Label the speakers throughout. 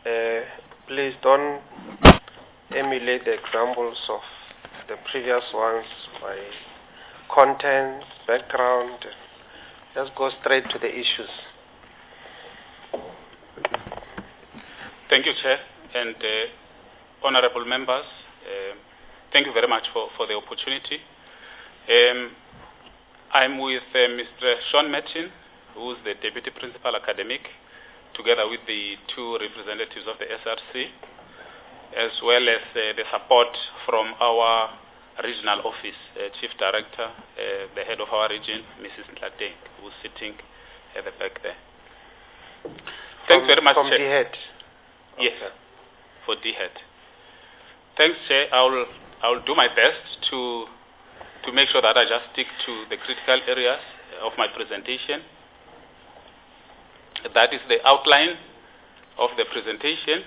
Speaker 1: Please don't emulate the examples of the previous ones by content, background. Just go straight to the issues.
Speaker 2: Thank you, Chair, and honorable members. Thank you very much for the opportunity. I'm with Mr. Sean Martin, who is the Deputy Principal Academic, together with the two representatives of the SRC, as well as the support from our regional office, Chief Director, the head of our region, Mrs. Nlateng, who's sitting at the back there. Thanks very much,
Speaker 1: From
Speaker 2: Chair.
Speaker 1: DHET?
Speaker 2: Yes,
Speaker 1: okay.
Speaker 2: For DHET. Thanks, Chair. I'll do my best to make sure that I just stick to the critical areas of my presentation. That is the outline of the presentation.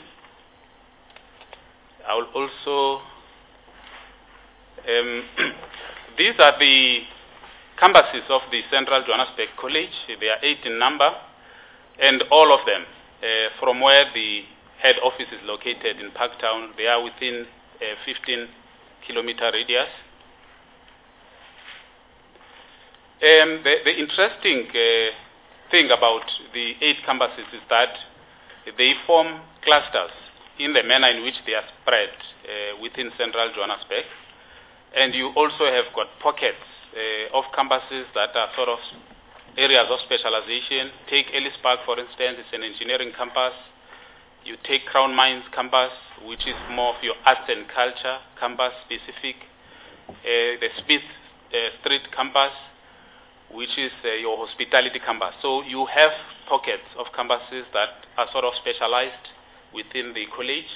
Speaker 2: I will also, these are the campuses of the Central Johannesburg College. They are 8 in number, and all of them, from where the head office is located in Parktown, they are within a 15-kilometer radius. The interesting thing about the 8 campuses is that they form clusters in the manner in which they are spread within Central Johannesburg. And you also have got pockets of campuses that are sort of areas of specialization. Take Ellis Park, for instance, it's an engineering campus. You take Crown Mines campus, which is more of your arts and culture campus specific. The Smith Street campus, which is your hospitality campus. So you have pockets of campuses that are sort of specialized within the college.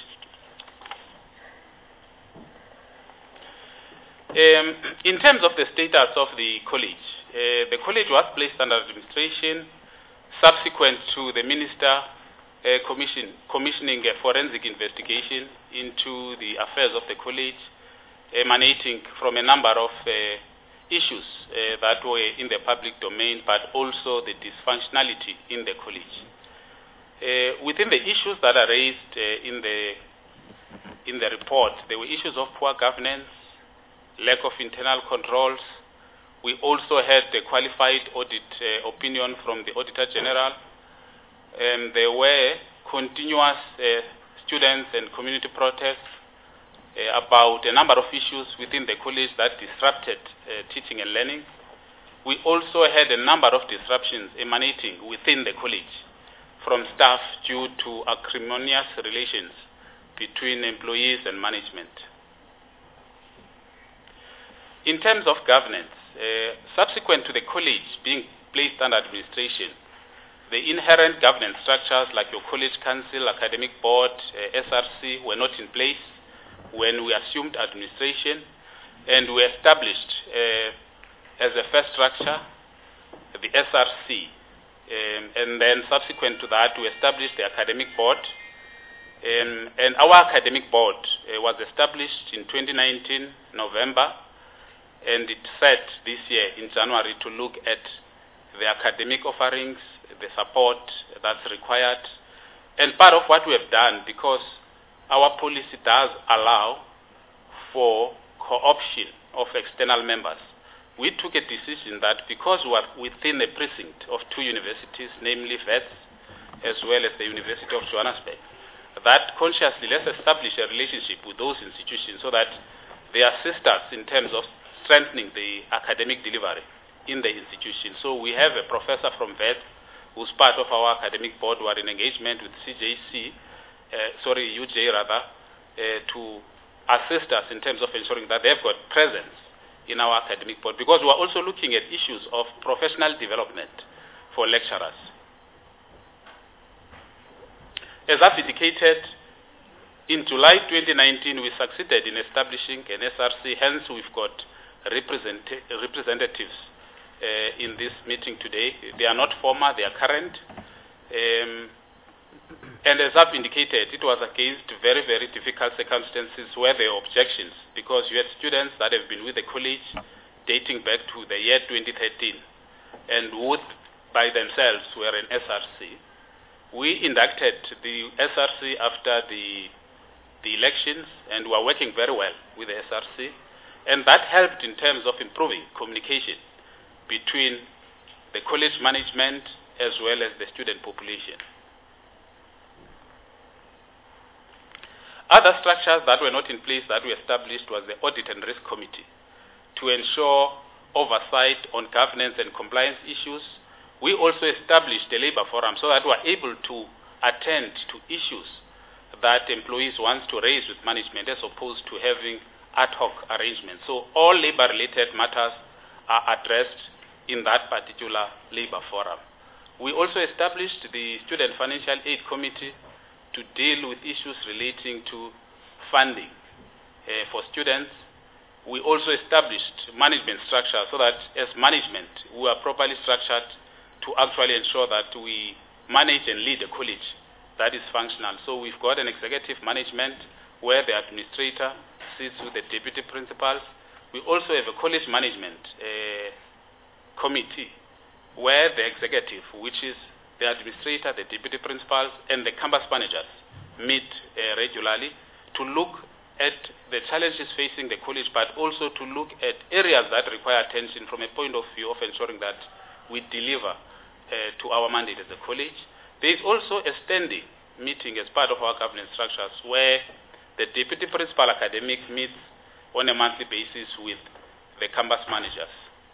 Speaker 2: In terms of the status of the college was placed under administration subsequent to the minister commissioning a forensic investigation into the affairs of the college, emanating from a number of issues that were in the public domain, but also the dysfunctionality in the college. Within the issues that are raised in the report, there were issues of poor governance, lack of internal controls. We also had the qualified audit opinion from the Auditor General. There were continuous students and community protests about a number of issues within the college that disrupted teaching and learning. We also had a number of disruptions emanating within the college from staff due to acrimonious relations between employees and management. In terms of governance, subsequent to the college being placed under administration, the inherent governance structures like your college council, academic board, SRC were not in place when we assumed administration, and we established as a first structure the SRC. And then subsequent to that, we established the academic board. And our academic board was established in 2019, November, and it set this year in January to look at the academic offerings, the support that's required. And part of what we have done, because our policy does allow for co-option of external members, we took a decision that because we are within a precinct of 2 universities, namely Wits as well as the University of Johannesburg, that consciously let's establish a relationship with those institutions so that they assist us in terms of strengthening the academic delivery in the institution. So we have a professor from Wits who's part of our academic board who are in engagement with UJ rather, to assist us in terms of ensuring that they've got presence in our academic board, because we are also looking at issues of professional development for lecturers. As I've indicated, in July 2019, we succeeded in establishing an SRC, hence we've got representatives in this meeting today. They are not former, they are current. And as I've indicated, it was against very, very difficult circumstances where there were objections, because you had students that have been with the college dating back to the year 2013 and would by themselves were an SRC. We inducted the SRC after the elections, and we are working very well with the SRC, and that helped in terms of improving communication between the college management as well as the student population. Other structures that were not in place that we established was the Audit and Risk Committee to ensure oversight on governance and compliance issues. We also established a labor forum so that we are able to attend to issues that employees want to raise with management as opposed to having ad hoc arrangements. So all labor-related matters are addressed in that particular labor forum. We also established the Student Financial Aid Committee to deal with issues relating to funding for students. We also established management structure so that as management we are properly structured to actually ensure that we manage and lead a college that is functional. So we've got an executive management where the administrator sits with the deputy principals. We also have a college management committee where the executive, which is the administrator, the deputy principals, and the campus managers meet regularly to look at the challenges facing the college, but also to look at areas that require attention from a point of view of ensuring that we deliver to our mandate as a college. There is also a standing meeting as part of our governance structures where the deputy principal academic meets on a monthly basis with the campus managers.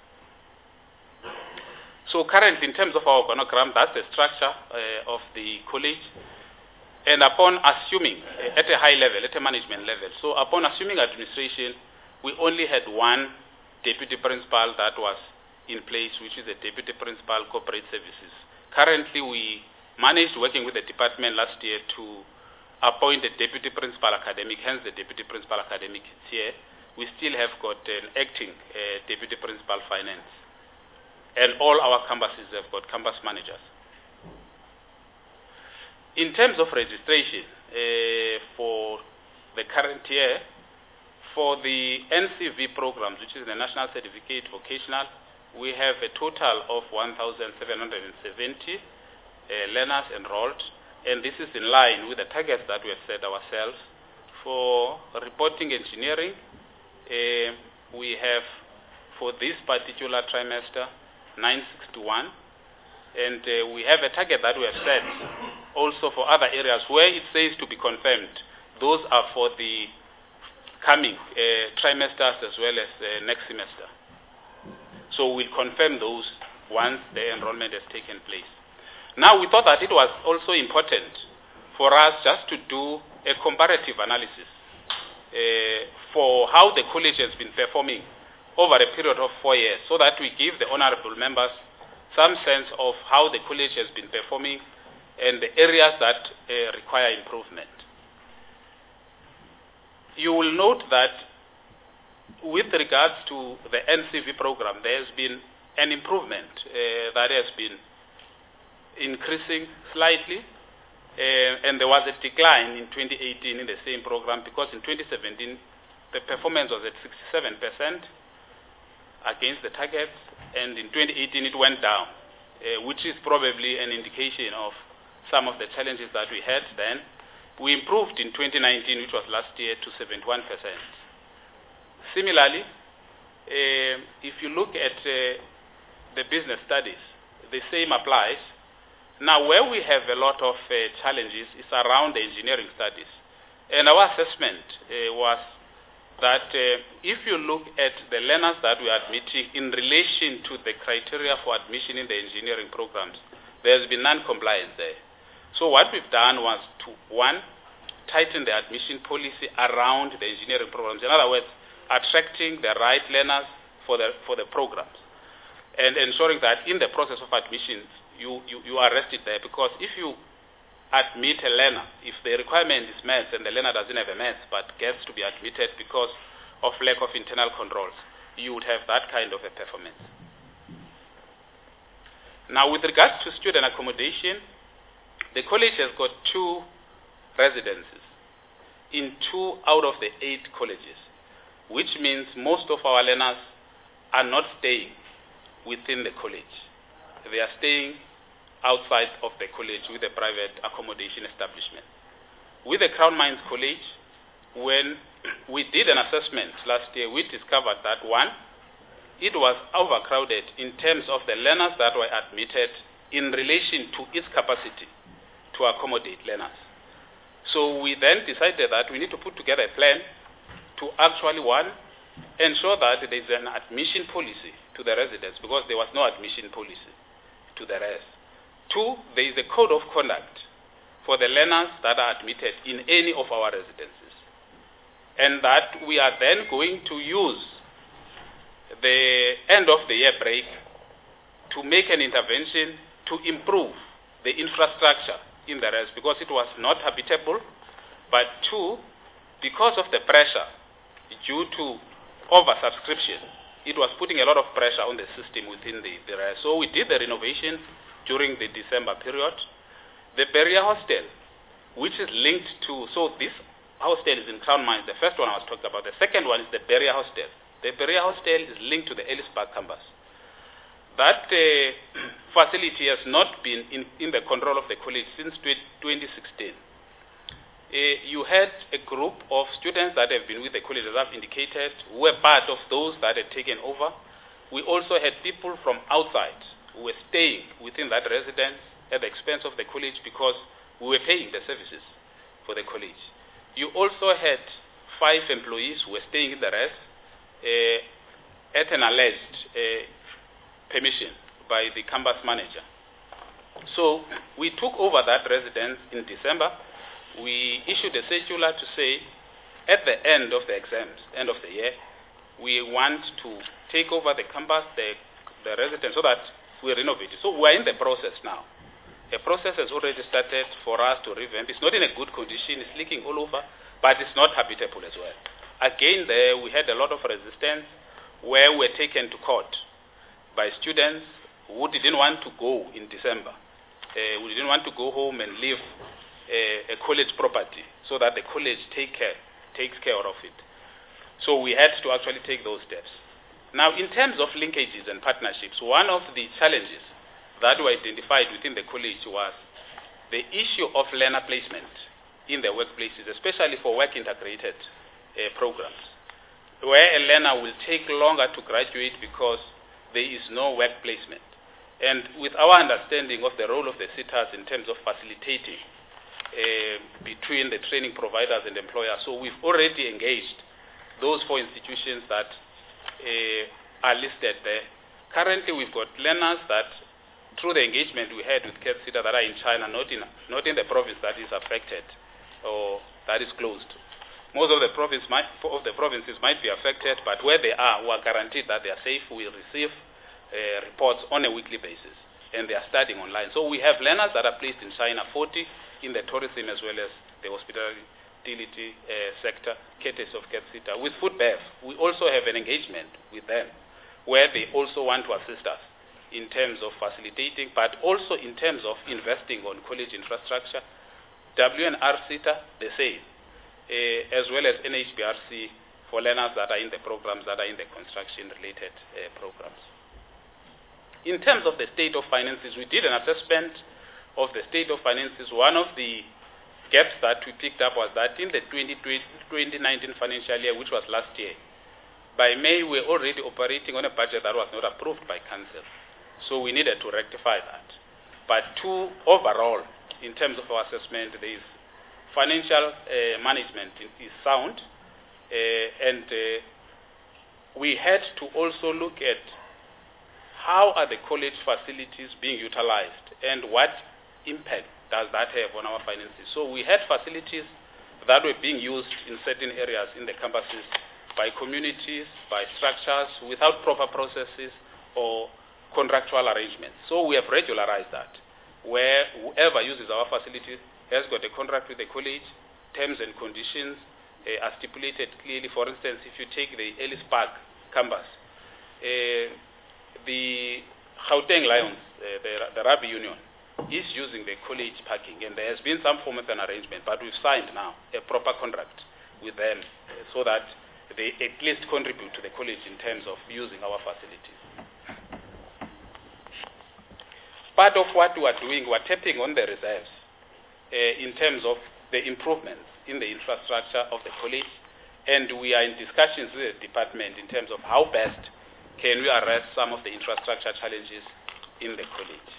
Speaker 2: So currently, in terms of our organogram, that's the structure of the college. And upon assuming, at a high level, at a management level, so upon assuming administration, we only had one deputy principal that was in place, which is the deputy principal corporate services. Currently, we managed, working with the department last year, to appoint a deputy principal academic, hence the deputy principal academic is here. We still have got an acting deputy principal finance. And all our campuses have got campus managers. In terms of registration for the current year, for the NCV programs, which is the National Certificate Vocational, we have a total of 1,770 learners enrolled, and this is in line with the targets that we have set ourselves. For reporting engineering, we have, for this particular trimester, 961, and we have a target that we have set also for other areas where it says to be confirmed. Those are for the coming trimesters as well as next semester. So we'll confirm those once the enrollment has taken place. Now we thought that it was also important for us just to do a comparative analysis for how the college has been performing over a period of 4 years, so that we give the honorable members some sense of how the college has been performing and the areas that require improvement. You will note that with regards to the NCV program, there has been an improvement that has been increasing slightly, and there was a decline in 2018 in the same program, because in 2017 the performance was at 67% against the targets, and in 2018 it went down, which is probably an indication of some of the challenges that we had then. We improved in 2019, which was last year, to 71%. Similarly, if you look at the business studies, the same applies. Now, where we have a lot of challenges is around the engineering studies. And our assessment was that if you look at the learners that we are admitting in relation to the criteria for admission in the engineering programs, there has been non-compliance there. So what we've done was to, one, tighten the admission policy around the engineering programs. In other words, attracting the right learners for the programs, and ensuring that in the process of admissions, you are arrested there, because if you admit a learner, if the requirement is met and the learner doesn't have a maths but gets to be admitted because of lack of internal controls, you would have that kind of a performance. Now, with regards to student accommodation, the college has got 2 residences in 2 out of the 8 colleges, which means most of our learners are not staying within the college. They are staying outside of the college with a private accommodation establishment. With the Crown Mines College, when we did an assessment last year, we discovered that, one, it was overcrowded in terms of the learners that were admitted in relation to its capacity to accommodate learners. So we then decided that we need to put together a plan to actually, one, ensure that there is an admission policy to the residents, because there was no admission policy to the rest. Two, there is a code of conduct for the learners that are admitted in any of our residences. And that we are then going to use the end of the year break to make an intervention to improve the infrastructure in the rest, because it was not habitable. But two, because of the pressure due to oversubscription, it was putting a lot of pressure on the system within the rest. So we did the renovation during the December period. The Beria Hostel, which is linked to, so this hostel is in Crown Mines, the first one I was talking about. The second one is the Beria Hostel. The Beria Hostel is linked to the Ellis Park campus. That facility has not been in the control of the college since 2016. You had a group of students that have been with the college, as I've indicated, who were part of those that had taken over. We also had people from outside who were staying within that residence at the expense of the college, because we were paying the services for the college. You also had 5 employees who were staying in the rest at an alleged permission by the campus manager. So we took over that residence in December. We issued a circular to say, at the end of the exams, end of the year, we want to take over the campus, the residence, so that we renovate it. So we're in the process now. The process has already started for us to revamp. It's not in a good condition. It's leaking all over, but it's not habitable as well. Again, there we had a lot of resistance, where we were taken to court by students who didn't want to go in December. We didn't want to go home and leave a college property, so that the college takes care of it. So we had to actually take those steps. Now, in terms of linkages and partnerships, one of the challenges that were identified within the college was the issue of learner placement in the workplaces, especially for work-integrated programs, where a learner will take longer to graduate because there is no work placement. And with our understanding of the role of the SETAs in terms of facilitating between the training providers and employers, so we've already engaged those 4 institutions that are listed there. Currently, we've got learners that, through the engagement we had with KEPSITA, that are in China, not in the province that is affected or that is closed. Most of the provinces might be affected, but where they are, we are guaranteed that they are safe. We receive reports on a weekly basis, and they are studying online. So we have learners that are placed in China, 40 in the tourism as well as the hospitality sector, courtesy of KEPSITA. With FoodBev, we also have an engagement with them, where they also want to assist us in terms of facilitating, but also in terms of investing on college infrastructure. WNR-SETA, the same, as well as NHBRC for learners that are in the programs that are in the construction-related programs. In terms of the state of finances, we did an assessment of the state of finances. One of the gaps that we picked up was that in the 2019 financial year, which was last year, by May, we were already operating on a budget that was not approved by council. So we needed to rectify that. But overall, in terms of our assessment, there is financial management is sound, and we had to also look at how are the college facilities being utilized and what impact does that have on our finances. So we had facilities that were being used in certain areas in the campuses by communities, by structures, without proper processes or contractual arrangements. So we have regularized that, where whoever uses our facilities has got a contract with the college, terms and conditions are stipulated clearly. For instance, if you take the Ellis Park campus, the Gauteng Lions, the rugby union, is using the college parking, and there has been some form of an arrangement, but we've signed now a proper contract with them so that they at least contribute to the college in terms of using our facilities. part of what we are doing, we're tapping on the reserves in terms of the improvements in the infrastructure of the college, and we are in discussions with the department in terms of how best can we address some of the infrastructure challenges in the college.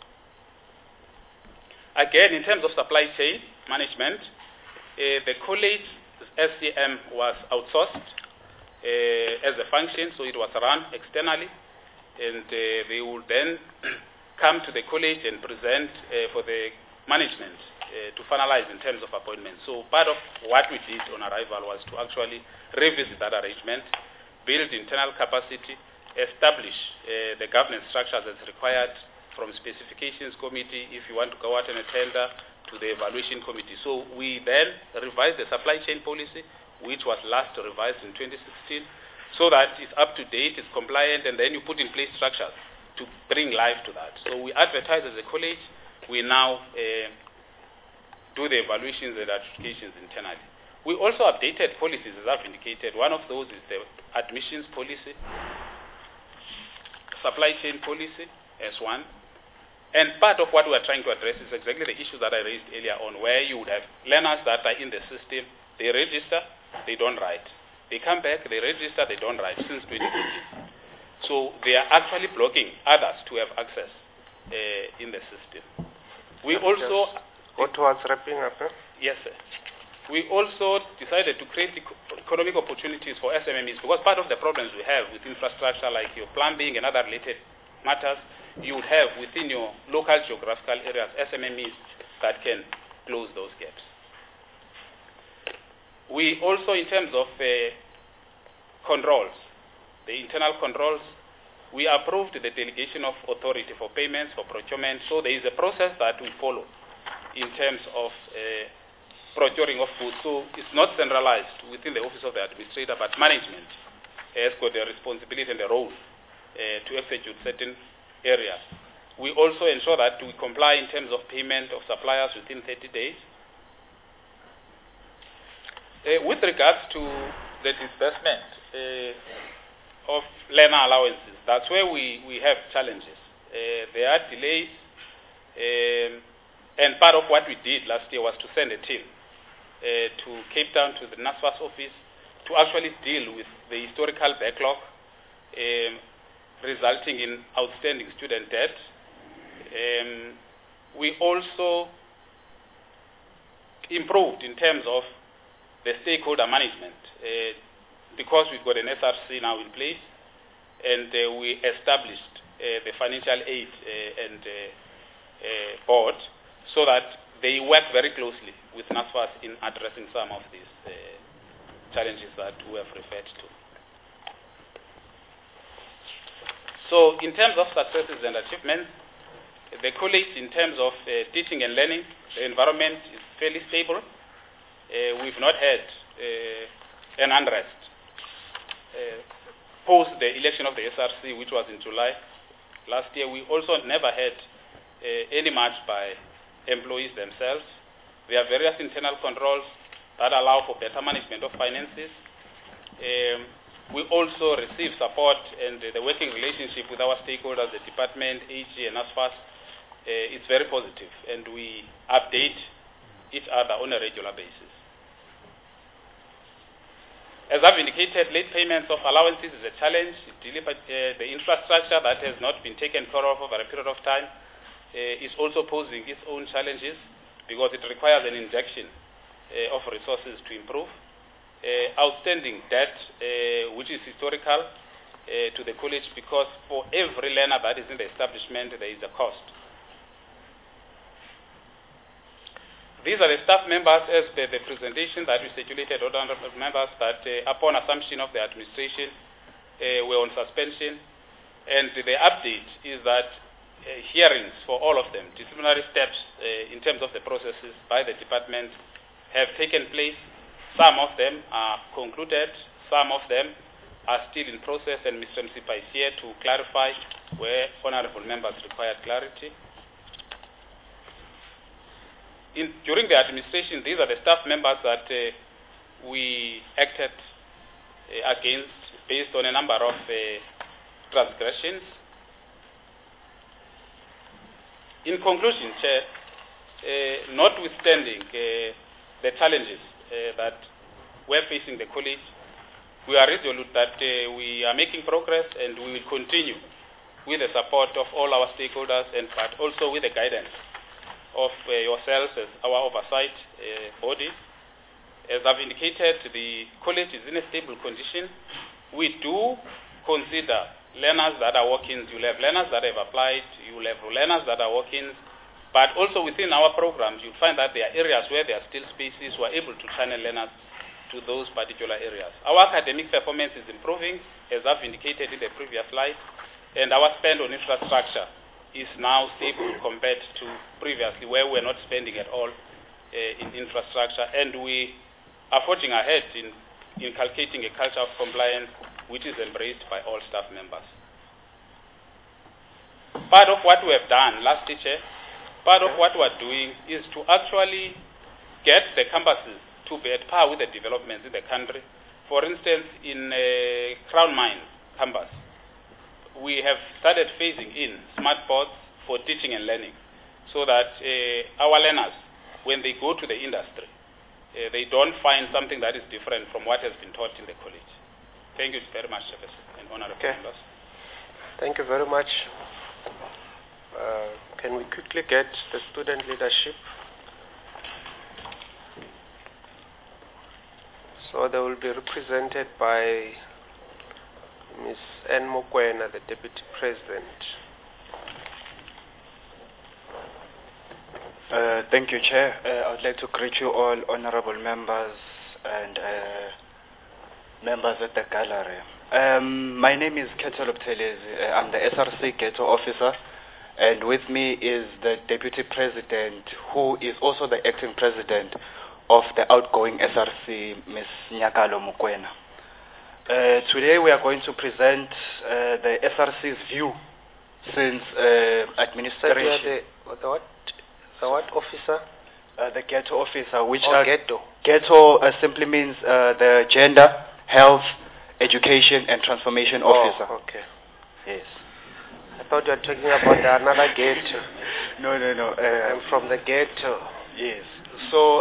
Speaker 2: Again, in terms of supply chain management, the college SCM was outsourced as a function, so it was run externally, and they would then come to the college and present for the management to finalize in terms of appointments. So part of what we did on arrival was to actually revisit that arrangement, build internal capacity, establish the governance structures as required from specifications committee, if you want to go out on a tender, to the evaluation committee. So we then revised the supply chain policy, which was last revised in 2016, so that it's up to date, it's compliant, and then you put in place structures to bring life to that. So we advertise as a college. We now do the evaluations and certifications internally. We also updated policies, as I've indicated. One of those is the admissions policy, supply chain policy as one. And part of what we are trying to address is exactly the issue that I raised earlier on, where you would have learners that are in the system, they register, they don't write. They come back, they register, they don't write since 2014. So they are actually blocking others to have access in the system. We also...
Speaker 1: Go towards wrapping up.
Speaker 2: Yes, sir. We also decided to create economic opportunities for SMMEs, because part of the problems we have with infrastructure like your plumbing and other related matters, you would have within your local geographical areas SMMEs that can close those gaps. We also, in terms of controls, the internal controls, we approved the delegation of authority for payments, for procurement. So there is a process that we follow in terms of procuring of goods. So it's not centralized within the office of the administrator, but management has got the responsibility and the role to execute certain areas. We also ensure that we comply in terms of payment of suppliers within 30 days. With regards to the disbursement of learner allowances, that's where we have challenges. There are delays, and part of what we did last year was to send a team to Cape Town, to the NSFAS office, to actually deal with the historical backlog resulting in outstanding student debt. We also improved in terms of the stakeholder management because we've got an SRC now in place, and we established the financial aid and board so that they work very closely with NSFAS in addressing some of these challenges that we have referred to. So in terms of successes and achievements, the college, in terms of teaching and learning, the environment is fairly stable. We've not had an unrest post the election of the SRC, which was in July last year. We also never had any march by employees themselves. There are various internal controls that allow for better management of finances. We also receive support, and the working relationship with our stakeholders, the department, AG, and NSFAS, it's very positive, and we update each other on a regular basis. As I've indicated, late payments of allowances is a challenge. The infrastructure that has not been taken care of over a period of time is also posing its own challenges, because it requires an injection of resources to improve. Outstanding debt, which is historical to the college, because for every learner that is in the establishment, there is a cost. These are the staff members, as per the presentation that we circulated, honorable members, that upon assumption of the administration were on suspension. And the update is that hearings for all of them, disciplinary steps in terms of the processes by the department, have taken place. Some of them are concluded, some of them are still in process, and Mr. Msipa is here to clarify where honorable members require clarity. During the administration, these are the staff members that we acted against based on a number of transgressions. In conclusion, Chair, notwithstanding the challenges that we're facing the college, we are resolute that we are making progress, and we will continue with the support of all our stakeholders, and but also with the guidance of yourselves as our oversight body. As I've indicated, the college is in a stable condition. We do consider learners that are walk-ins. You'll have learners that have applied. You'll have learners that are walk-ins. But also within our programs, you'll find that there are areas where there are still spaces. We're able to channel learners to those particular areas. Our academic performance is improving, as I've indicated in the previous slide, and our spend on infrastructure is now stable compared to previously, where we're not spending at all in infrastructure, and we are forging ahead in inculcating a culture of compliance which is embraced by all staff members. Part of what we have done, last Chair, part of what we're doing is to actually get the campuses to be at par with the developments in the country. For instance, in Crown Mines campus, we have started phasing in smart boards for teaching and learning, so that our learners, when they go to the industry, they don't find something that is different from what has been taught in the college. Thank you very much, Chair and honorable members.
Speaker 1: Thank you very much. Can we quickly get the student leadership? So they will be represented by Ms. Anne Mokwena, the Deputy President.
Speaker 3: Thank you, Chair. I would like to greet you all honorable members and members at the gallery. My name is Ketel Buthelezi. I'm the SRC Ghetto Officer, and with me is the Deputy President, who is also the acting President of the outgoing SRC, Ms. Nyakalo Mokwena. Today we are going to present the SRC's view since administration.
Speaker 1: The what officer?
Speaker 3: The Ghetto Officer, which
Speaker 1: Ghetto.
Speaker 3: Ghetto simply means the Gender, Health, Education and Transformation Officer.
Speaker 1: Okay.
Speaker 3: Yes.
Speaker 1: I thought you were talking about another ghetto.
Speaker 3: No.
Speaker 1: I'm from the ghetto.
Speaker 3: Yes. So,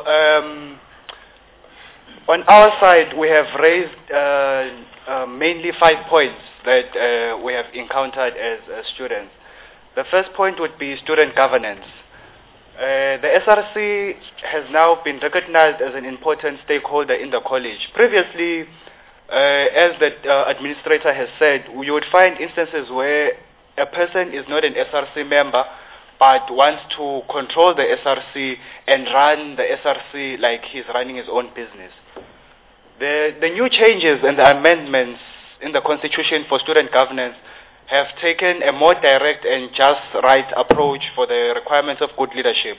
Speaker 3: on our side, we have raised mainly 5 points that we have encountered as students. The first point would be student governance. The SRC has now been recognized as an important stakeholder in the college. Previously, as the administrator has said, you would find instances where a person is not an SRC member but wants to control the SRC and run the SRC like he's running his own business. The new changes and the amendments in the Constitution for student governance have taken a more direct and just right approach for the requirements of good leadership.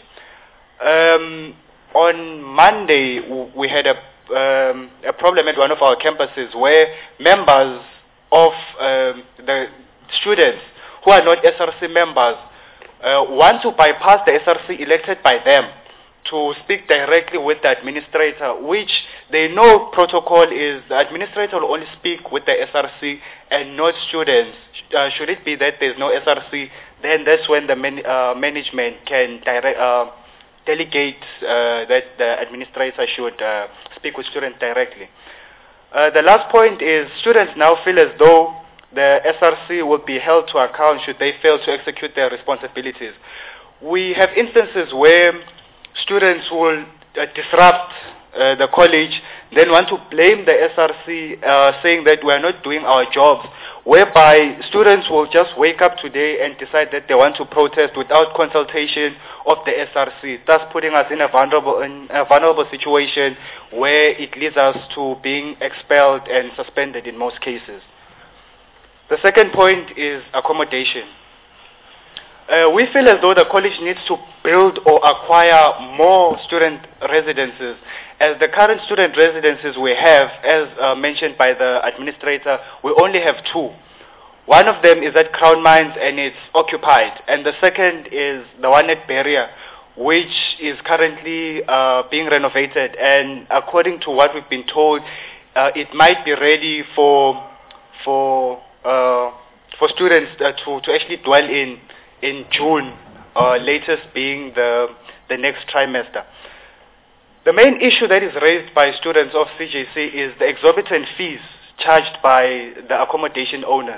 Speaker 3: On Monday, we had a problem at one of our campuses where members of the students who are not SRC members want to bypass the SRC elected by them to speak directly with the administrator, which they know protocol is the administrator will only speak with the SRC and not students. Should it be that there's no SRC, then that's when the management can delegate that the administrator should speak with students directly. The last point is students now feel as though the SRC will be held to account should they fail to execute their responsibilities. We have instances where students will disrupt the college, then want to blame the SRC, saying that we are not doing our jobs, whereby students will just wake up today and decide that they want to protest without consultation of the SRC, thus putting us in a vulnerable situation where it leads us to being expelled and suspended in most cases. The second point is accommodation. We feel as though the college needs to build or acquire more student residences, as the current student residences we have, as mentioned by the administrator, we only have 2. One of them is at Crown Mines and it's occupied, and the second is the one at Beria, which is currently being renovated, and according to what we've been told, it might be ready for students to actually dwell in June latest being the next trimester. The main issue that is raised by students of CJC is the exorbitant fees charged by the accommodation owners.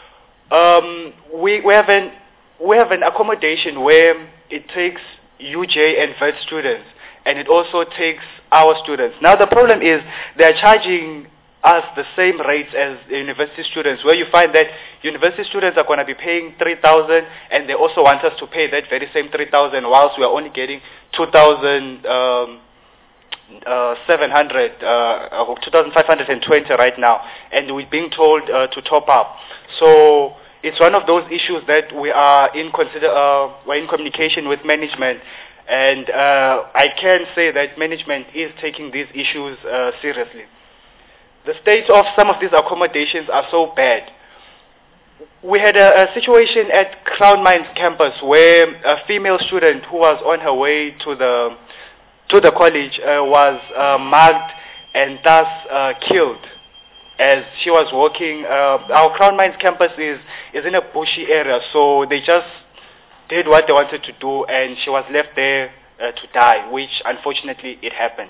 Speaker 3: We have an accommodation where it takes UJ and VET students, and it also takes our students. Now the problem is they are charging us the same rates as the university students, where you find that university students are going to be paying 3,000, and they also want us to pay that very same 3,000, whilst we are only getting 2,520 right now, and we're being told to top up. So it's one of those issues that we are we're in communication with management, and I can say that management is taking these issues seriously. The state of some of these accommodations are so bad. We had a situation at Crown Mines campus where a female student who was on her way to the college was mugged and thus killed as she was walking. Our Crown Mines campus is in a bushy area, so they just did what they wanted to do, and she was left there to die, which unfortunately it happened.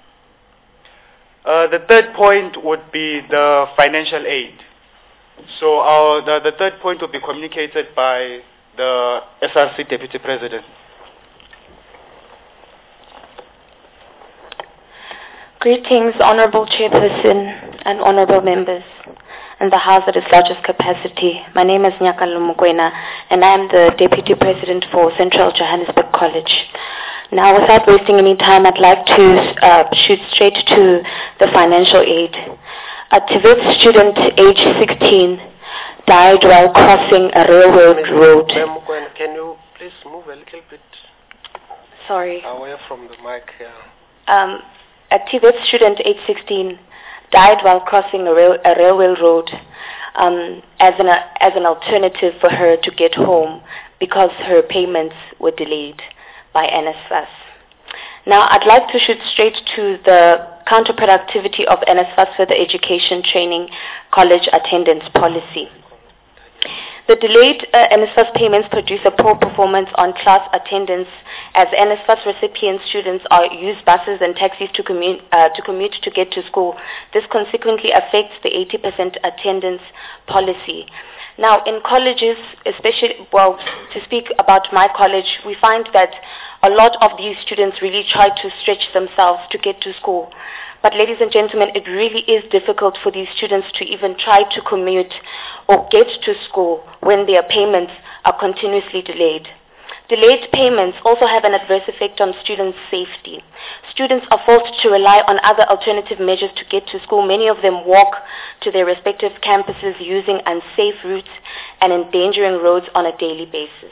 Speaker 3: The third point would be the financial aid. So the third point will be communicated by the SRC Deputy President.
Speaker 4: Greetings, Honorable Chairperson and Honorable Members and the House at its largest capacity. My name is Nyakalo Mukwena, and I am the Deputy President for Central Johannesburg College. Now, without wasting any time, I'd like to shoot straight to the financial aid. A TVET student, age 16, died while crossing a railroad road.
Speaker 1: Can you please move a little bit?
Speaker 4: Sorry.
Speaker 1: Away from the mic here.
Speaker 4: A TVET student, age 16, died while crossing a railway road as an alternative for her to get home because her payments were delayed by NSFAS. Now, I'd like to shoot straight to the counterproductivity of NSFAS for the Education Training College Attendance Policy. The delayed NSFAS payments produce a poor performance on class attendance, as NSFAS recipient students use buses and taxis to commute to get to school. This consequently affects the 80% attendance policy. Now, in colleges, especially, to speak about my college, we find that a lot of these students really try to stretch themselves to get to school. But ladies and gentlemen, it really is difficult for these students to even try to commute or get to school when their payments are continuously delayed. Delayed payments also have an adverse effect on students' safety. Students are forced to rely on other alternative measures to get to school. Many of them walk to their respective campuses using unsafe routes and endangering roads on a daily basis.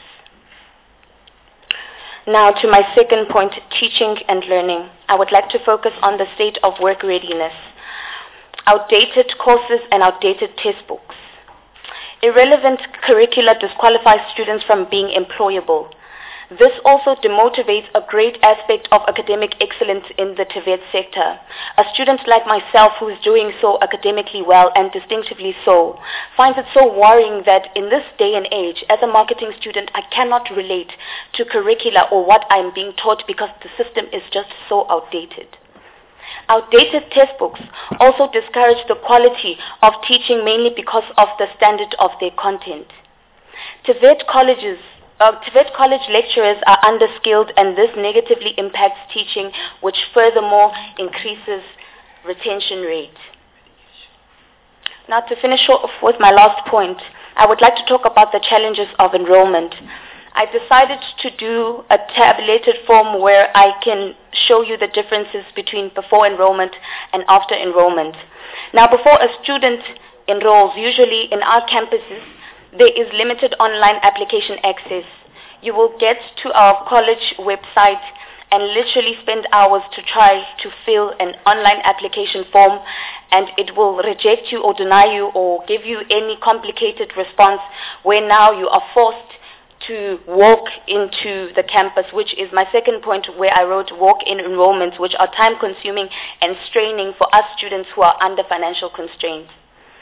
Speaker 4: Now to my second point, teaching and learning. I would like to focus on the state of work readiness. Outdated courses and outdated test books. Irrelevant curricula disqualifies students from being employable. This also demotivates a great aspect of academic excellence in the TVET sector. A student like myself who is doing so academically well and distinctively so, finds it so worrying that in this day and age, as a marketing student, I cannot relate to curricula or what I'm being taught because the system is just so outdated. Outdated textbooks also discourage the quality of teaching mainly because of the standard of their content. TVET college lecturers are underskilled, and this negatively impacts teaching, which furthermore increases retention rate. Now, to finish off with my last point, I would like to talk about the challenges of enrollment. I decided to do a tabulated form where I can show you the differences between before enrollment and after enrollment. Now, before a student enrolls, usually in our campuses, there is limited online application access. You will get to our college website and literally spend hours to try to fill an online application form, and it will reject you or deny you or give you any complicated response, where now you are forced to walk into the campus, which is my second point, where I wrote walk-in enrollments, which are time-consuming and straining for us students who are under financial constraints.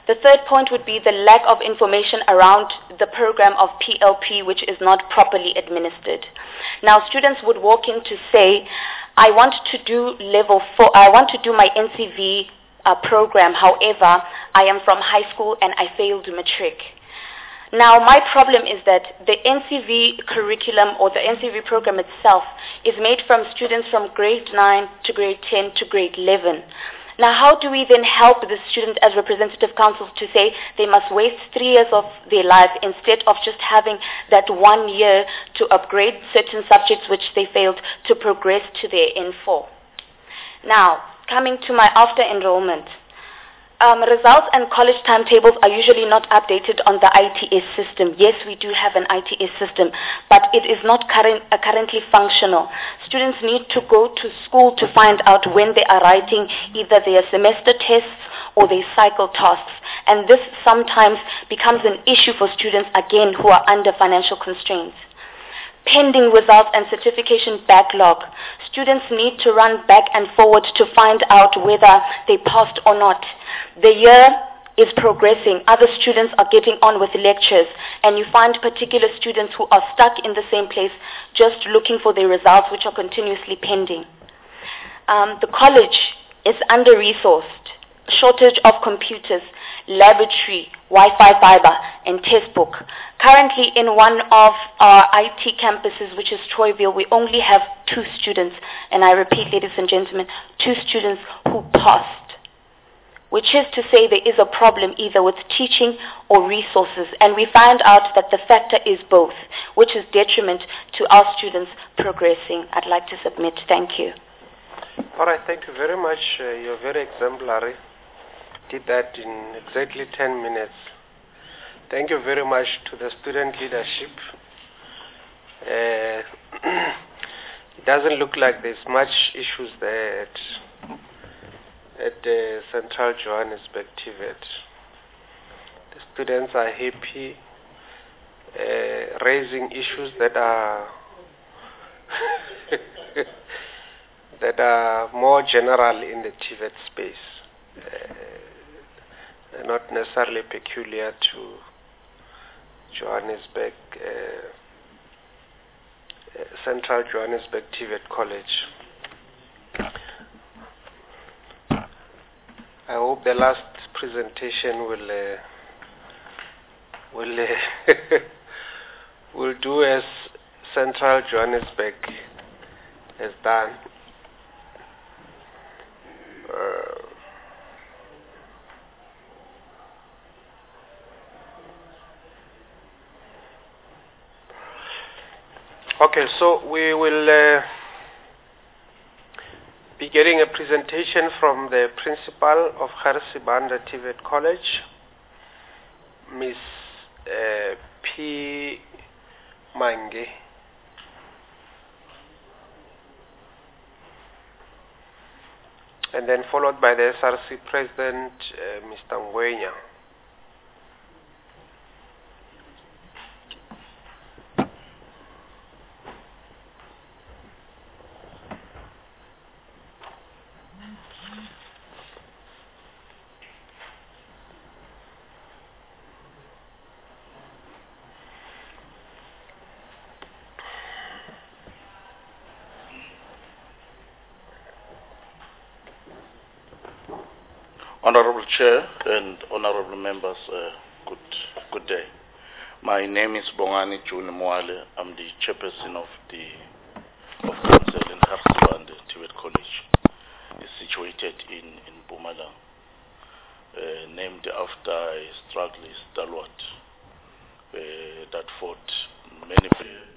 Speaker 4: The third point would be the lack of information around the program of PLP, which is not properly administered. Now, students would walk in to say, I want to do level 4, I want to do my NCV program, however, I am from high school and I failed matric. Now, my problem is that the NCV curriculum or the NCV program itself is made from students from grade 9 to grade 10 to grade 11. Now, how do we then help the student as representative councils to say they must waste 3 years of their life instead of just having that 1 year to upgrade certain subjects which they failed to progress to their N4? Now, coming to my after enrollment. Results and college timetables are usually not updated on the ITS system. Yes, we do have an ITS system, but it is not currently functional. Students need to go to school to find out when they are writing either their semester tests or their cycle tasks. And this sometimes becomes an issue for students, again, who are under financial constraints. Pending results and certification backlog. Students need to run back and forward to find out whether they passed or not. The year is progressing. Other students are getting on with lectures, and you find particular students who are stuck in the same place just looking for their results, which are continuously pending. The college is under-resourced. Shortage of computers, laboratory, Wi-Fi fiber, and textbook. Currently in one of our IT campuses, which is Troyville, we only have 2 students, and I repeat, ladies and gentlemen, 2 students who passed, which is to say there is a problem either with teaching or resources, and we find out that the factor is both, which is detriment to our students progressing. I'd like to submit. Thank you.
Speaker 1: All right, thank you very much. You're very exemplary. Did that in exactly 10 minutes. Thank you very much to the student leadership. It doesn't look like there's much issues there at the Central Johannesburg TVET. The students are happy, raising issues that are that are more general in the TVET space. Not necessarily peculiar to Johannesburg, Central Johannesburg TVET College. I hope the last presentation will do as Central Johannesburg has done. Okay, so we will be getting a presentation from the principal of Harisibanda TVET College, Ms. P. Mange. And then followed by the SRC President, Mr. Ngwenya.
Speaker 5: Honorable Chair and honorable members, good day. My name is Bongani June Mwale. I'm the chairperson of council in Harisibanda TVET College. It's situated in Mpumalanga, named after a struggling stalwart that fought many